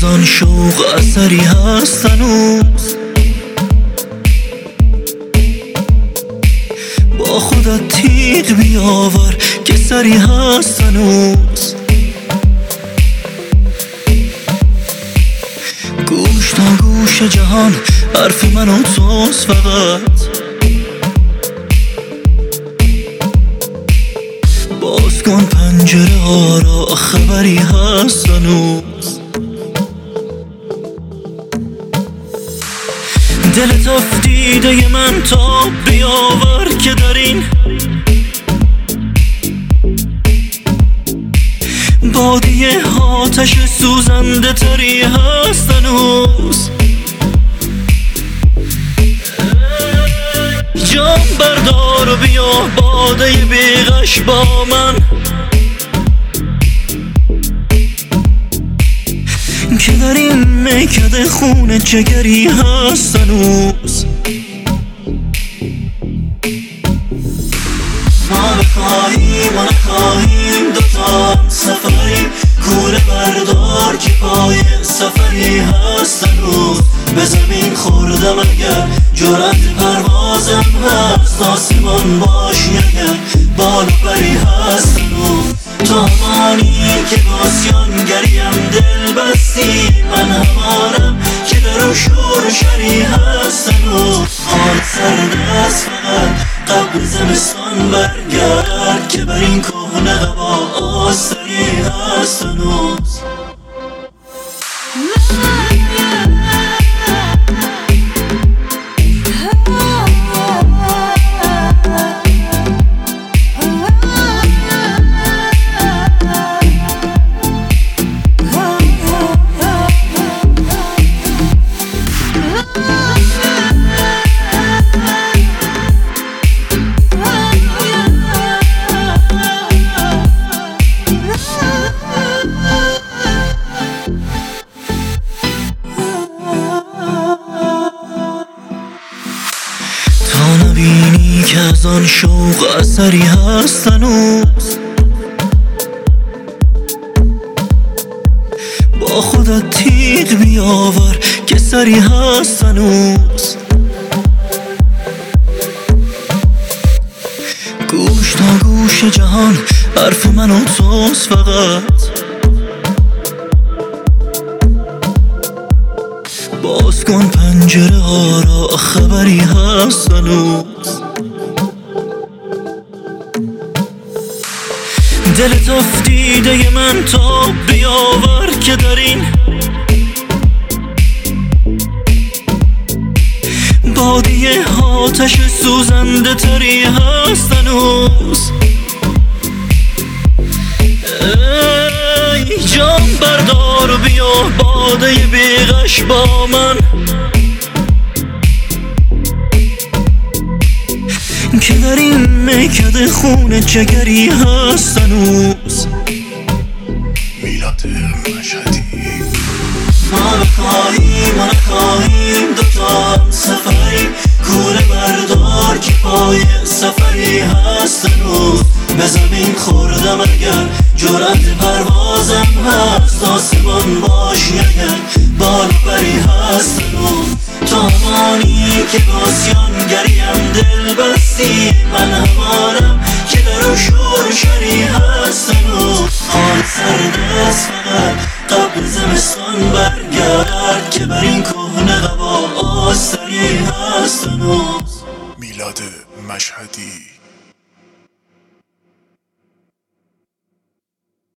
آن شوق اثری هست هنوز، با خودت تیغ بیاور که سری هست هنوز. گوش تا گوش جهان حرف من و توست فقط، باز کن پنجره ها را خبری هست هنوز. دلت افتیده من تاب بیاور که در این بادیه آتش سوزنده تری هست هنوز. جام بردار و بیا باده بیغش با من، که در این میکده خون جگری هست هنوز. ما بخواهیم و نخواهیم دوتا هم سفریم، کوره بردار که پای سفری هست هنوز. به زمین خوردم اگر جرأت پروازم هست، آسمان باشی اگر بال و پری هست هنوز. تو همانی که باسیانگریم دل بستی، من همانم که در اون شور شری هست هنوز. حال سردست فقط قبل زمستان برگرد، که بر این کهنه قبا آستری هست هنوز. نبینی که از آن شوق اثری هست هنوز، با خودت تیغ بیاور که سری هست هنوز. گوش تا گوش جهان حرف من و توست فقط، باز کن پنجره ها را خبری هست هنوز. دلت افتیده من تاب بیاور که در این بادیه آتش سوزنده تری هست هنوز. ای جام بردار و بیا باده بیغش با من، که در این میکده خون جگری هست هنوز. میلاد مشهدی. ما بخواهیم و نخواهیم دوتا هم سفریم، کوره بردار که پای سفری هست هنوز. به زمین خوردم اگر جرأت پروازم هست، آسمان باشی اگر بال و پری هست هنوز. تو همانی که باسیانگریم دل بستی، من همانم که در اون شور شری هست هنوز. حال سردست فقط قبل زمستان برگرد، که بر این کهنه قبا آستری هست هنوز. میلاد مشهدی.